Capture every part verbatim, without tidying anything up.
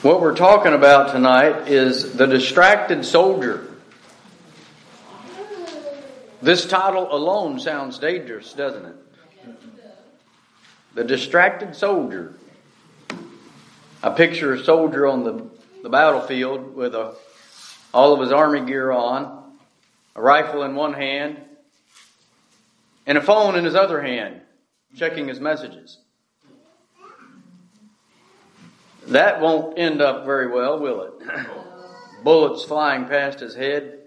What we're talking about tonight is the distracted soldier. This title alone sounds dangerous, doesn't it? The distracted soldier. I picture a soldier on the, the battlefield with a, all of his army gear on, a rifle in one hand, and a phone in his other hand, checking his messages. That won't end up very well, will it? Bullets flying past his head.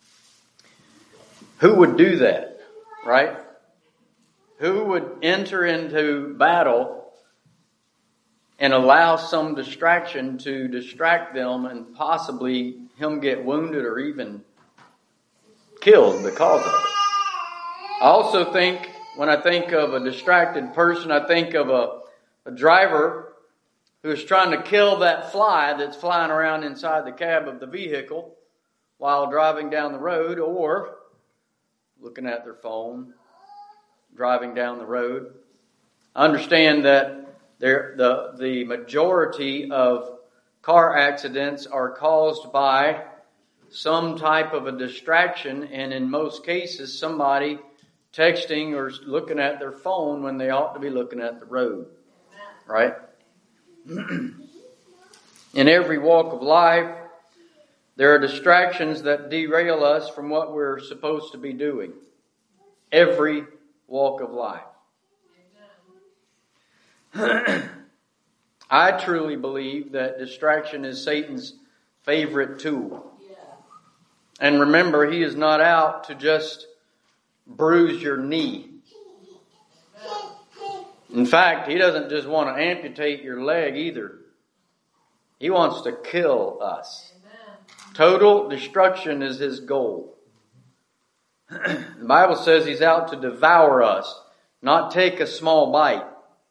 Who would do that, right? Who would enter into battle and allow some distraction to distract them and possibly him get wounded or even killed because of it? I also think, when I think of a distracted person, I think of a, a driver who is trying to kill that fly that's flying around inside the cab of the vehicle while driving down the road, or looking at their phone, driving down the road. I understand that there, the, the majority of car accidents are caused by some type of a distraction, and in most cases somebody texting or looking at their phone when they ought to be looking at the road. Right? In every walk of life, there are distractions that derail us from what we're supposed to be doing. Every walk of life. I truly believe that distraction is Satan's favorite tool. And remember, he is not out to just bruise your knee. In fact, he doesn't just want to amputate your leg either. He wants to kill us. Total destruction is his goal. The Bible says he's out to devour us, not take a small bite.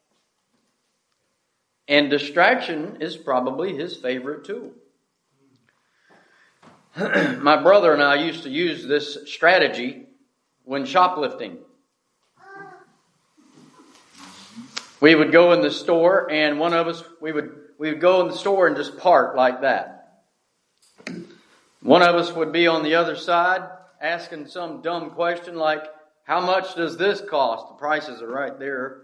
And distraction is probably his favorite tool. My brother and I used to use this strategy when shoplifting. We would go in the store, and one of us, we would we would go in the store and just park like that. One of us would be on the other side asking some dumb question like, how much does this cost? The prices are right there.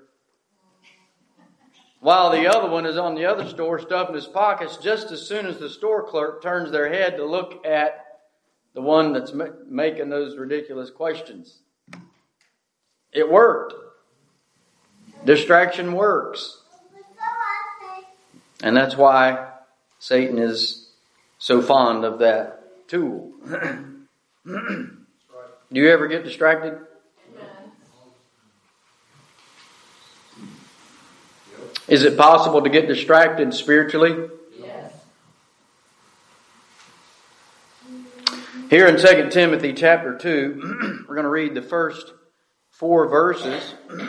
While the other one is on the other store stuffing his pockets just as soon as the store clerk turns their head to look at the one that's ma- making those ridiculous questions. It worked. Distraction works. And that's why Satan is so fond of that tool. Do you ever get distracted? Is it possible to get distracted spiritually? Yes. Here in Second Timothy chapter two, we're going to read the first four verses.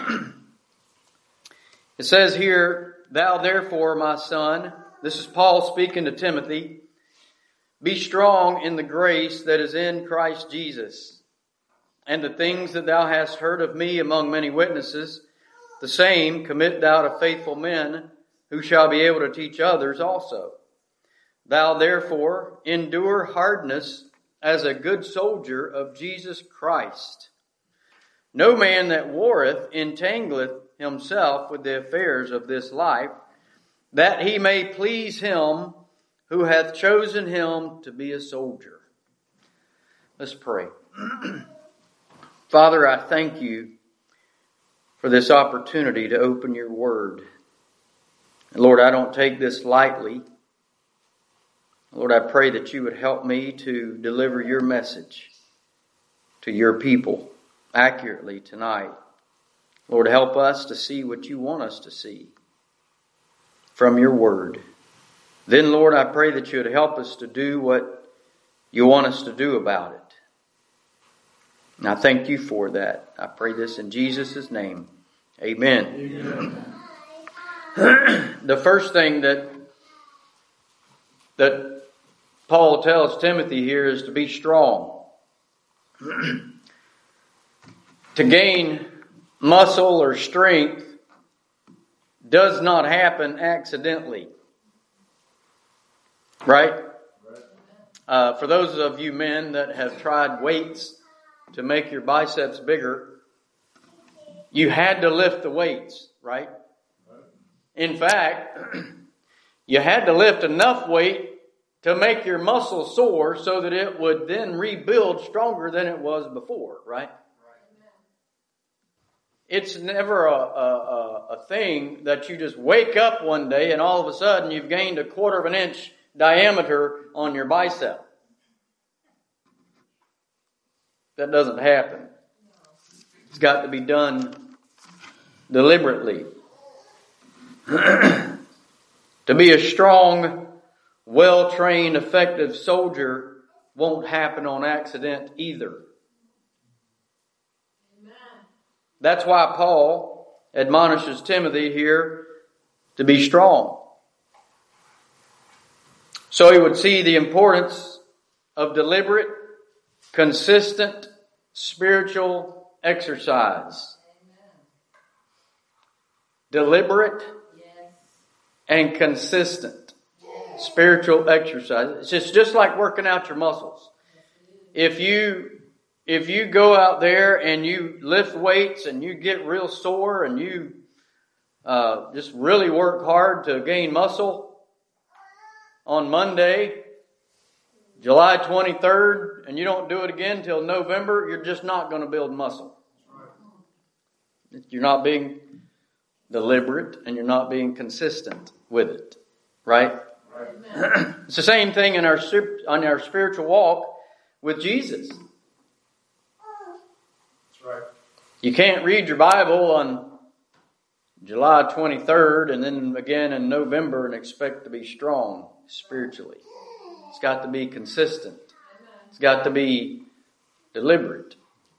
It says here, "Thou therefore, my son," this is Paul speaking to Timothy, "be strong in the grace that is in Christ Jesus. And the things that thou hast heard of me among many witnesses, the same commit thou to faithful men, who shall be able to teach others also. Thou therefore endure hardness as a good soldier of Jesus Christ. No man that warreth entangleth himself with the affairs of this life, that he may please him who hath chosen him to be a soldier." Let's pray. Father, I thank you for this opportunity to open your word. And Lord, I don't take this lightly. Lord, I pray that you would help me to deliver your message to your people accurately tonight. Lord, help us to see what you want us to see from your word. Then, Lord, I pray that you would help us to do what you want us to do about it. And I thank you for that. I pray this in Jesus' name. Amen. Amen. The first thing that that Paul tells Timothy here is to be strong. To gain muscle or strength does not happen accidentally. Right? Uh, for those of you men that have tried weights to make your biceps bigger, you had to lift the weights, right? In fact, you had to lift enough weight to make your muscle sore so that it would then rebuild stronger than it was before, right? It's never a, a, a thing that you just wake up one day and all of a sudden you've gained a quarter of an inch diameter on your bicep. That doesn't happen. It's got to be done deliberately. To be a strong, well-trained, effective soldier won't happen on accident either. That's why Paul admonishes Timothy here to be strong. So he would see the importance of deliberate, consistent, spiritual exercise. Deliberate and consistent spiritual exercise. It's just, just like working out your muscles. If you If you go out there and you lift weights and you get real sore and you uh, just really work hard to gain muscle, on Monday, July twenty-third, and you don't do it again till November, you're just not going to build muscle. You're not being deliberate and you're not being consistent with it. Right? Right. It's the same thing in our on our spiritual walk with Jesus. Right. You can't read your Bible on July twenty-third and then again in November and expect to be strong spiritually. It's got to be consistent. It's got to be deliberate.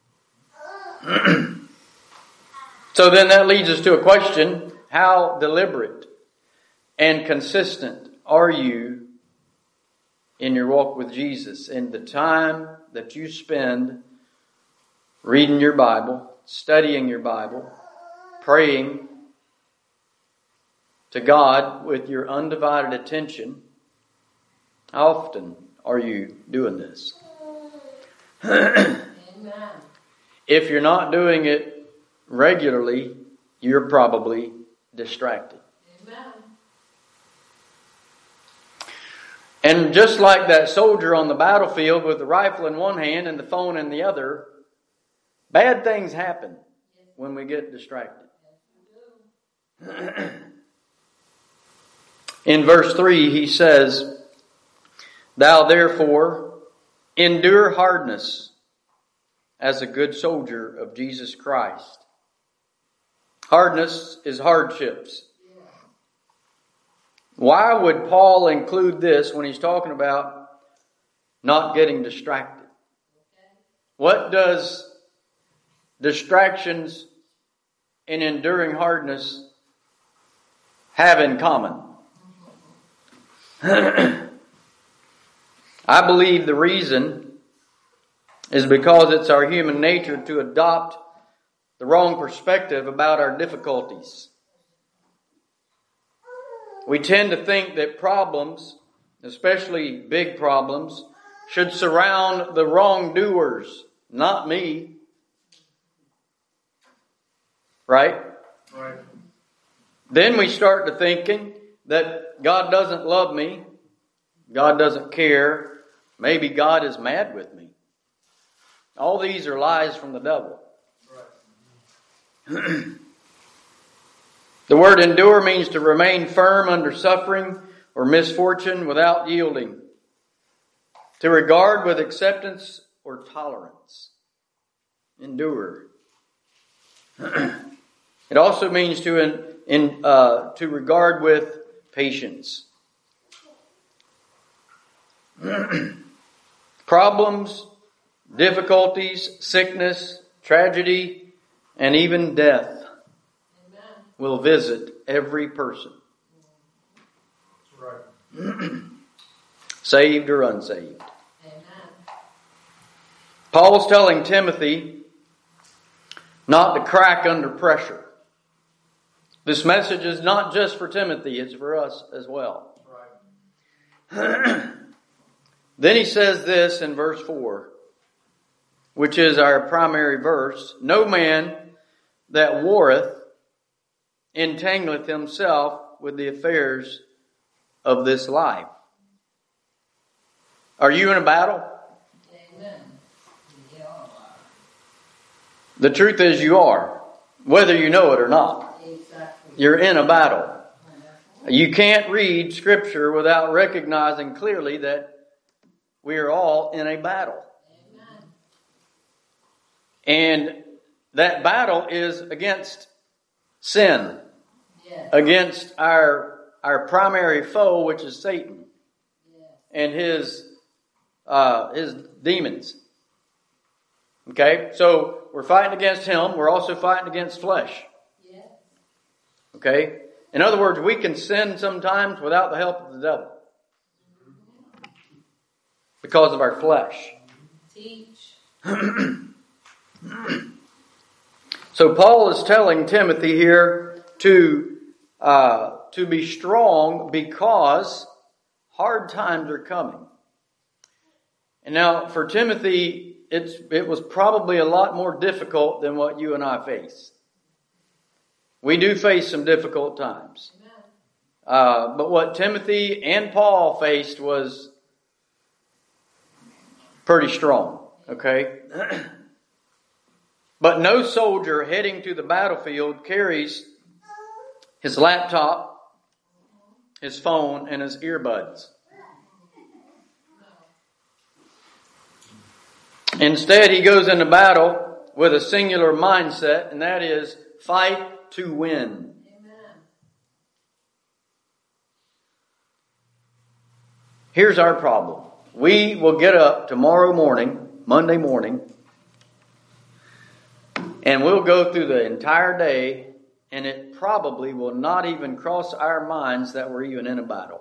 So then that leads us to a question. How deliberate and consistent are you in your walk with Jesus, in the time that you spend reading your Bible, studying your Bible, praying to God with your undivided attention? How often are you doing this? Amen. If you're not doing it regularly, you're probably distracted. Amen. And just like that soldier on the battlefield with the rifle in one hand and the phone in the other, bad things happen when we get distracted. In verse three, he says, "Thou therefore endure hardness as a good soldier of Jesus Christ." Hardness is hardships. Why would Paul include this when he's talking about not getting distracted? What does distractions and enduring hardness have in common? I believe the reason is because it's our human nature to adopt the wrong perspective about our difficulties. We tend to think that problems, especially big problems, should surround the wrongdoers, not me. Right? Right. Then we start to thinking that God doesn't love me, God doesn't care, maybe God is mad with me. All these are lies from the devil. Right. The word endure means to remain firm under suffering or misfortune without yielding. To regard with acceptance or tolerance. Endure. It also means to in, in uh, to regard with patience. Problems, difficulties, sickness, tragedy, and even death will visit every person. Right. Saved or unsaved. Amen. Paul's telling Timothy not to crack under pressure. This message is not just for Timothy, it's for us as well. Right. Then he says this in verse four, which is our primary verse. No man that warreth entangleth himself with the affairs of this life. Are you in a battle? Amen. The truth is you are, whether you know it or not. Exactly. You're in a battle. You can't read Scripture without recognizing clearly that we are all in a battle. Amen. And that battle is against sin, Yes. against our our primary foe, which is Satan, Yes. and his uh, his demons. Okay, so we're fighting against him. We're also fighting against flesh. Yes. Okay, in other words, we can sin sometimes without the help of the devil because of our flesh. Teach. So Paul is telling Timothy here to uh, to be strong because hard times are coming. And now for Timothy, it's it was probably a lot more difficult than what you and I face. We do face some difficult times. Uh, but what Timothy and Paul faced was pretty strong. Okay? But no soldier heading to the battlefield carries his laptop, his phone, and his earbuds. Instead, he goes into battle with a singular mindset, and that is fight to win. Amen. Here's our problem. We will get up tomorrow morning, Monday morning, and we'll go through the entire day, and it probably will not even cross our minds that we're even in a battle.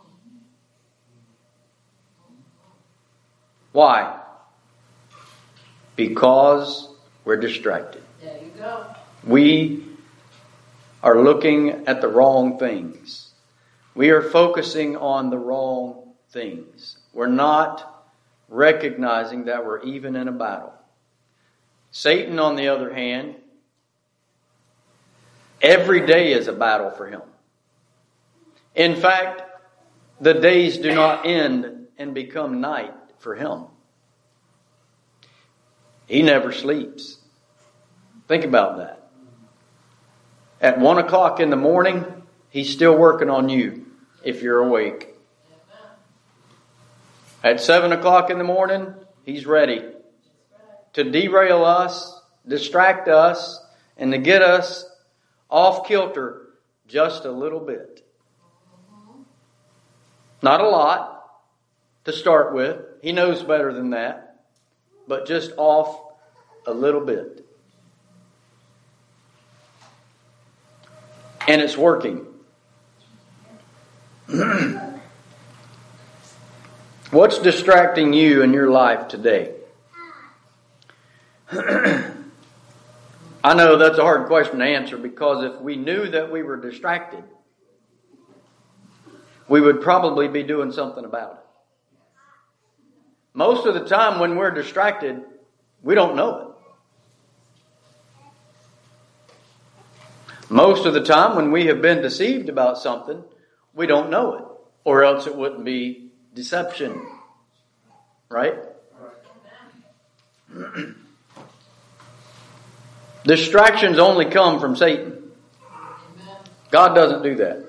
Why? Because we're distracted. There you go. We are looking at the wrong things. We are focusing on the wrong things. We're not recognizing that we're even in a battle. Satan, on the other hand, every day is a battle for him. In fact, the days do not end and become night for him. He never sleeps. Think about that. At one o'clock in the morning, he's still working on you if you're awake. At seven o'clock in the morning, he's ready to derail us, distract us, and to get us off kilter just a little bit. Not a lot to start with. He knows better than that. But just off a little bit. And it's working. What's distracting you in your life today? I know that's a hard question to answer, because if we knew that we were distracted, we would probably be doing something about it. Most of the time when we're distracted, we don't know it. Most of the time when we have been deceived about something, we don't know it, or else it wouldn't be deception. Right? Distractions only come from Satan. God doesn't do that.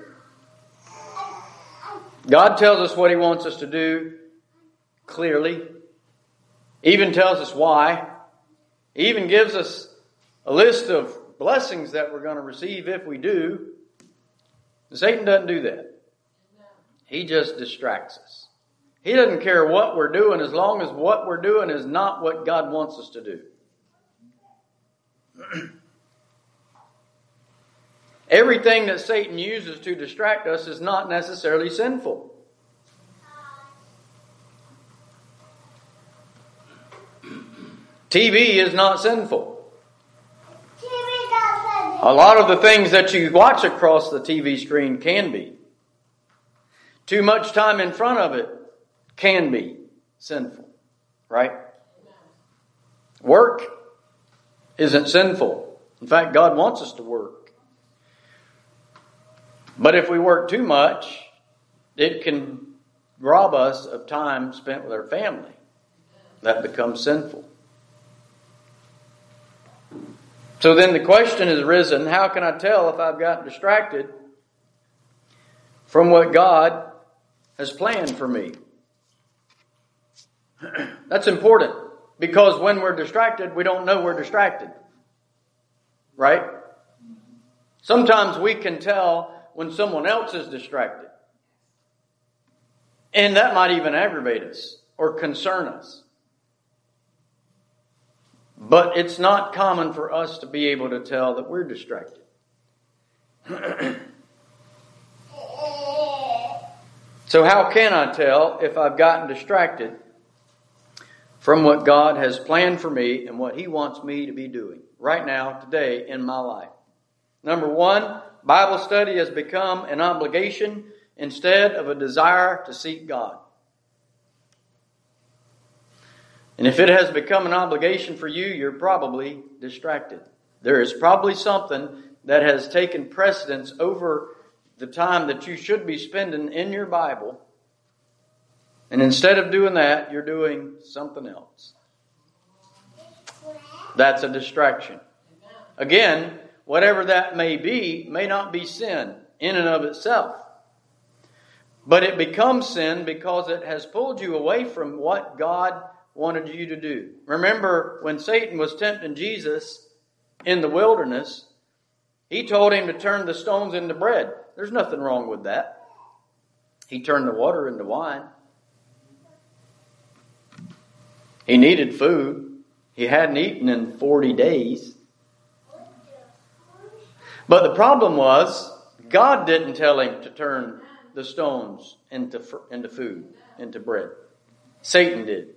God tells us what He wants us to do clearly. Even tells us why. He even gives us a list of blessings that we're going to receive if we do. Satan doesn't do that. He just distracts us. He doesn't care what we're doing as long as what we're doing is not what God wants us to do. Everything that Satan uses to distract us is not necessarily sinful. T V is not sinful. A lot of the things that you watch across the T V screen can be. Too much time in front of it can be sinful, right? Work isn't sinful. In fact, God wants us to work. But if we work too much, it can rob us of time spent with our family. That becomes sinful. So then the question has arisen, how can I tell if I've gotten distracted from what God has planned for me? That's important, because when we're distracted, we don't know we're distracted. Right? Sometimes we can tell when someone else is distracted. And that might even aggravate us or concern us. But it's not common for us to be able to tell that we're distracted. So how can I tell if I've gotten distracted from what God has planned for me and what He wants me to be doing right now, today, in my life? Number one, Bible study has become an obligation instead of a desire to seek God. And if it has become an obligation for you, you're probably distracted. There is probably something that has taken precedence over the time that you should be spending in your Bible. And instead of doing that, you're doing something else. That's a distraction. Again, whatever that may be, may not be sin in and of itself. But it becomes sin because it has pulled you away from what God wanted you to do. Remember, when Satan was tempting Jesus in the wilderness, he told him to turn the stones into bread. There's nothing wrong with that. He turned the water into wine. He needed food. He hadn't eaten in forty days. But the problem was, God didn't tell him to turn the stones into, into food, into bread. Satan did.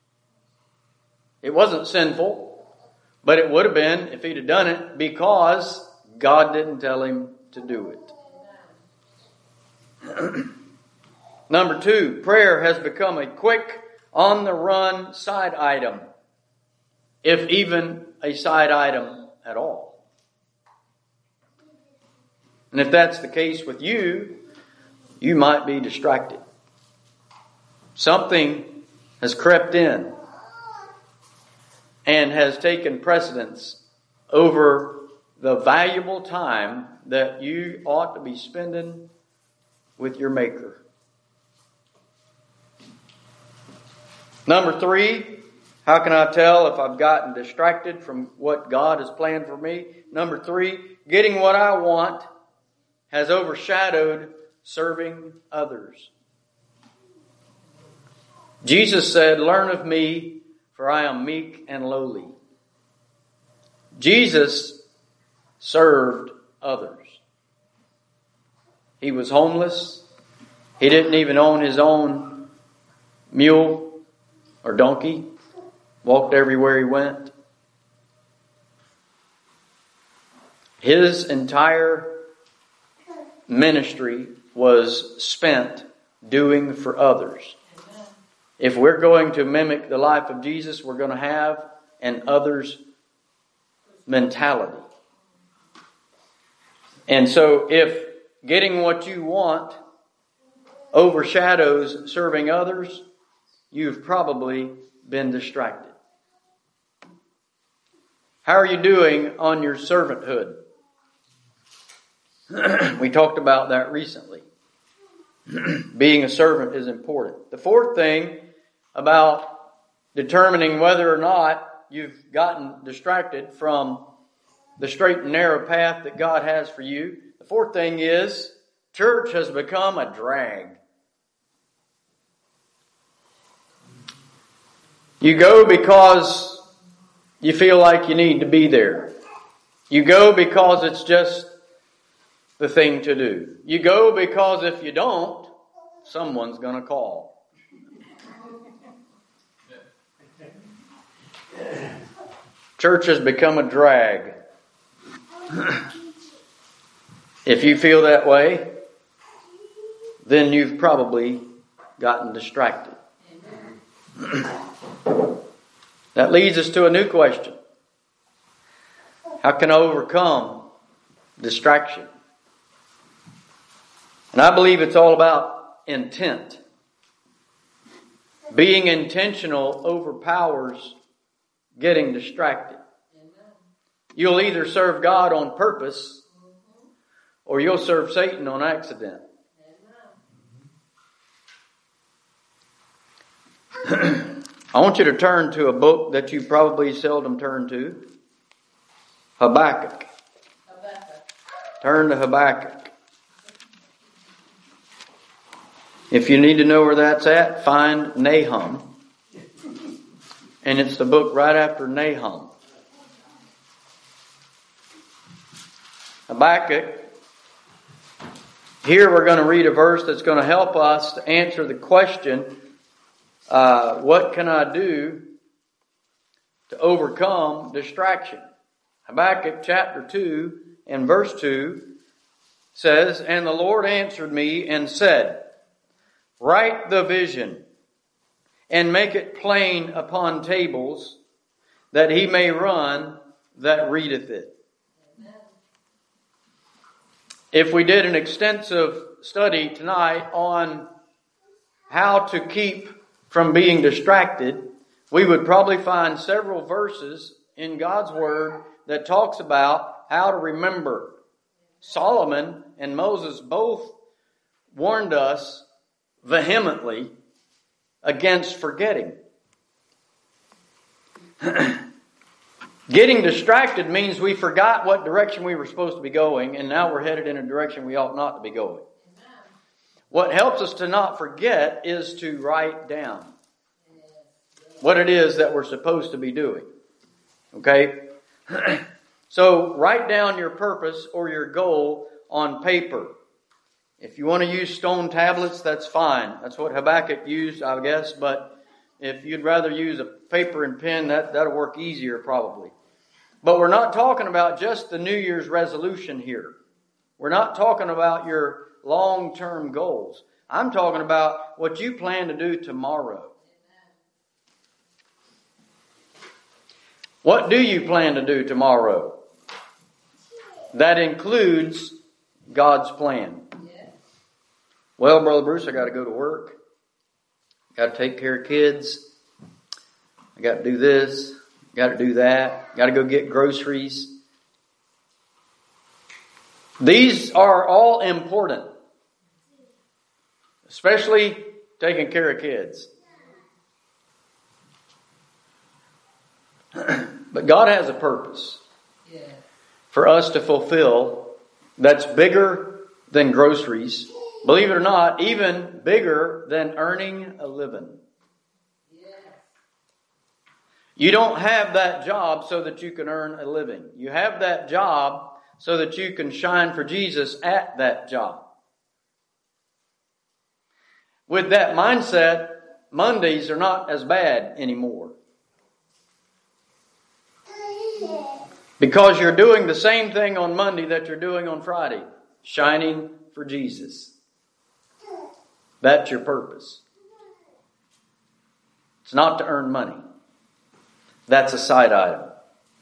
It wasn't sinful, but it would have been if he'd have done it because God didn't tell him to do it. Number two, prayer has become a quick, on-the-run side item, if even a side item at all. And if that's the case with you, you might be distracted. Something has crept in and has taken precedence over the valuable time that you ought to be spending with your Maker. Number three, how can I tell if I've gotten distracted from what God has planned for me? Number three, getting what I want has overshadowed serving others. Jesus said, "Learn of me, for I am meek and lowly." Jesus served others. He was homeless. He didn't even own his own mule or donkey. Walked everywhere he went. His entire ministry was spent doing for others. If we're going to mimic the life of Jesus, we're going to have an others mentality. And so if getting what you want overshadows serving others, you've probably been distracted. How are you doing on your servanthood? We talked about that recently. Being a servant is important. The fourth thing about determining whether or not you've gotten distracted from the straight and narrow path that God has for you, the fourth thing is church has become a drag. You go because you feel like you need to be there. You go because it's just the thing to do. You go because if you don't, someone's going to call. Church has become a drag. If you feel that way, then you've probably gotten distracted. That leads us to a new question. How can I overcome distraction? And I believe it's all about intent. Being intentional overpowers getting distracted. You'll either serve God on purpose or you'll serve Satan on accident. I want you to turn to a book that you probably seldom turn to. Habakkuk. Habakkuk. Turn to Habakkuk. If you need to know where that's at, find Nahum. And it's the book right after Nahum. Habakkuk. Here we're going to read a verse that's going to help us to answer the question, uh, what can I do to overcome distraction? Habakkuk chapter two and verse two says, "And the Lord answered me and said, write the vision and make it plain upon tables, that he may run that readeth it." If we did an extensive study tonight on how to keep from being distracted, we would probably find several verses in God's Word that talks about how to remember. Solomon and Moses both warned us vehemently against forgetting. Getting distracted means we forgot what direction we were supposed to be going, and now we're headed in a direction we ought not to be going. What helps us to not forget is to write down what it is that we're supposed to be doing. Okay? So write down your purpose or your goal on paper. If you want to use stone tablets, that's fine. That's what Habakkuk used, I guess. But if you'd rather use a paper and pen, that, that'll work easier probably. But we're not talking about just the New Year's resolution here. We're not talking about your long-term goals. I'm talking about what you plan to do tomorrow. What do you plan to do tomorrow? That includes God's plan. Well, Brother Bruce, I got to go to work. Got to take care of kids. I got to do this. Got to do that. Got to go get groceries. These are all important. Especially taking care of kids. But God has a purpose yeah. for us to fulfill that's bigger than groceries. Believe it or not, even bigger than earning a living. Yeah. You don't have that job so that you can earn a living. You have that job so that you can shine for Jesus at that job. With that mindset, Mondays are not as bad anymore. Because you're doing the same thing on Monday that you're doing on Friday. Shining for Jesus. That's your purpose. It's not to earn money. That's a side item.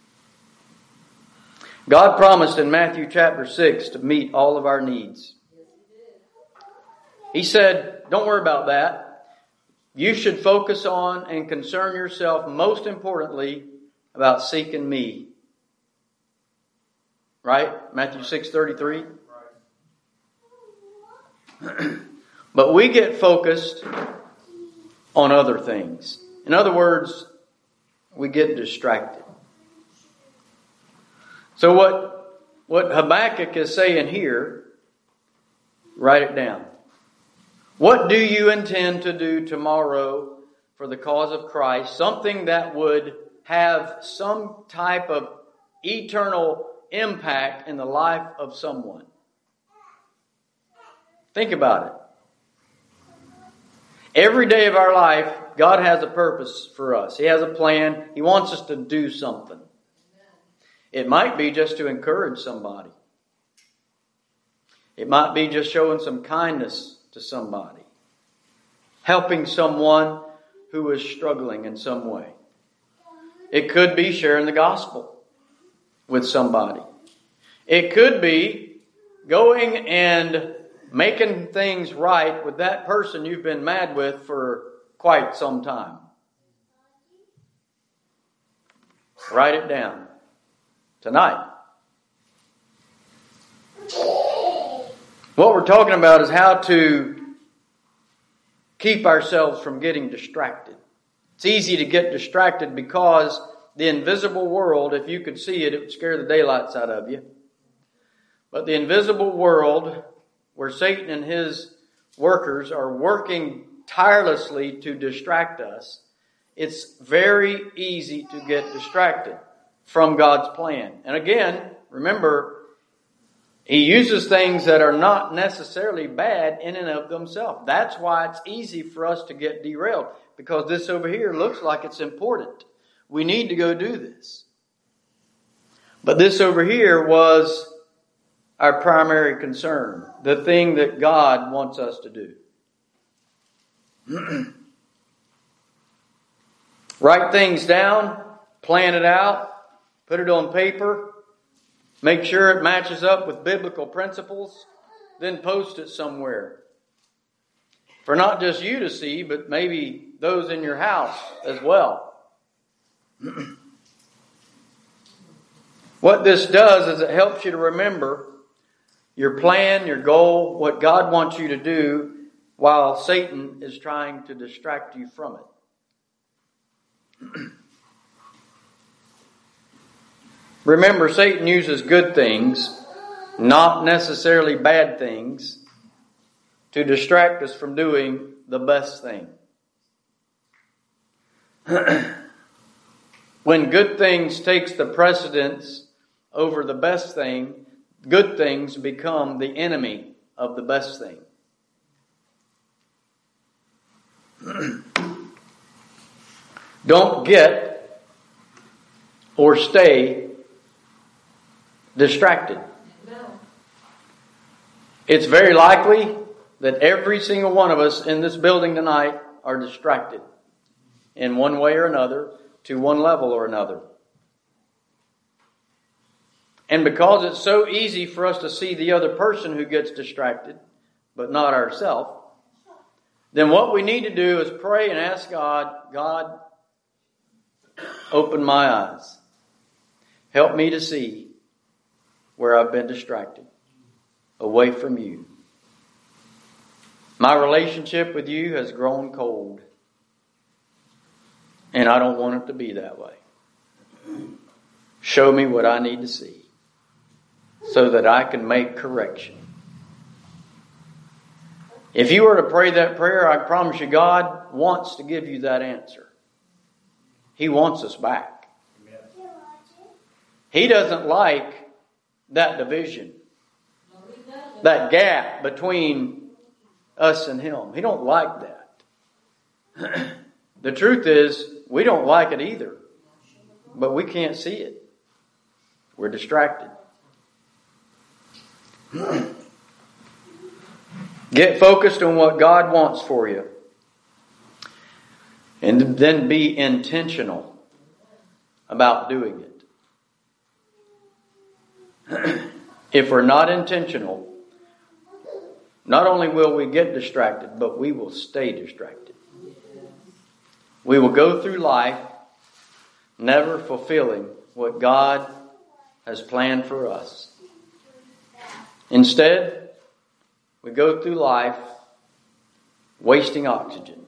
God promised in Matthew chapter six to meet all of our needs. He said, don't worry about that. You should focus on and concern yourself most importantly about seeking me. Right? Matthew six thirty-three. But we get focused on other things. In other words, we get distracted. So what, what Habakkuk is saying here, write it down. What do you intend to do tomorrow for the cause of Christ? Something that would have some type of eternal impact in the life of someone. Think about it. Every day of our life, God has a purpose for us. He has a plan. He wants us to do something. It might be just to encourage somebody. It might be just showing some kindness to somebody. Helping someone who is struggling in some way. It could be sharing the gospel with somebody. It could be going and making things right with that person you've been mad with for quite some time. Write it down tonight. What we're talking about is how to keep ourselves from getting distracted. It's easy to get distracted because the invisible world, if you could see it, it would scare the daylights out of you. But the invisible world, where Satan and his workers are working tirelessly to distract us, it's very easy to get distracted from God's plan. And again, remember, He uses things that are not necessarily bad in and of themselves. That's why it's easy for us to get derailed, because this over here looks like it's important. We need to go do this. But this over here was our primary concern, the thing that God wants us to do. Write things down, plan it out, put it on paper, make sure it matches up with biblical principles, then post it somewhere. For not just you to see, but maybe those in your house as well. What this does is it helps you to remember your plan, your goal, what God wants you to do, while Satan is trying to distract you from it. Remember, Satan uses good things, not necessarily bad things, to distract us from doing the best thing. When good things takes the precedence over the best thing, good things become the enemy of the best thing. Don't get or stay distracted. No. It's very likely that every single one of us in this building tonight are distracted in one way or another, to one level or another. And because it's so easy for us to see the other person who gets distracted, but not ourselves, then what we need to do is pray and ask God, God, open my eyes. Help me to see where I've been distracted, away from you. My relationship with you has grown cold, and I don't want it to be that way. Show me what I need to see so that I can make correction. If you were to pray that prayer, I promise you God wants to give you that answer. He wants us back. He doesn't like that division, that gap between us and Him. He don't like that. The truth is, we don't like it either, but we can't see it. We're distracted. Get focused on what God wants for you. And then be intentional about doing it. If we're not intentional, not only will we get distracted, but we will stay distracted. We will go through life never fulfilling what God has planned for us. Instead, we go through life wasting oxygen,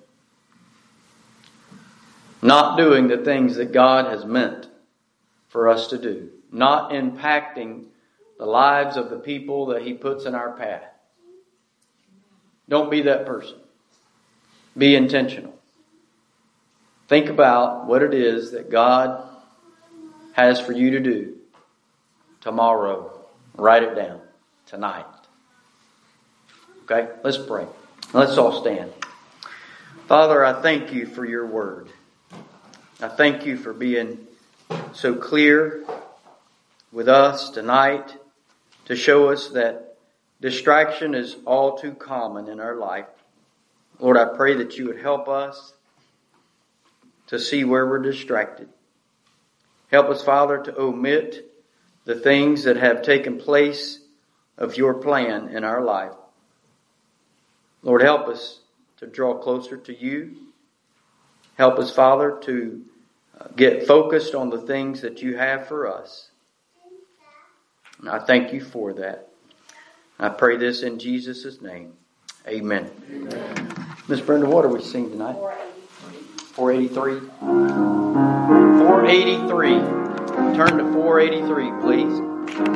not doing the things that God has meant for us to do, not impacting the lives of the people that He puts in our path. Don't be that person. Be intentional. Think about what it is that God has for you to do tomorrow. Write it down tonight. Okay, let's pray. Let's all stand. Father, I thank you for your word. I thank you for being so clear with us tonight to show us that Distraction is all too common in our life. Lord, I pray that you would help us to see where we're distracted. Help us, Father, to omit the things that have taken place of your plan in our life. Lord, help us to draw closer to you. Help us, Father, to get focused on the things that you have for us. And I thank you for that. I pray this in Jesus' name. Amen. Amen. Miss Brenda, what are we singing tonight? four eighty-three. four eighty-three. Turn to four eighty-three, please.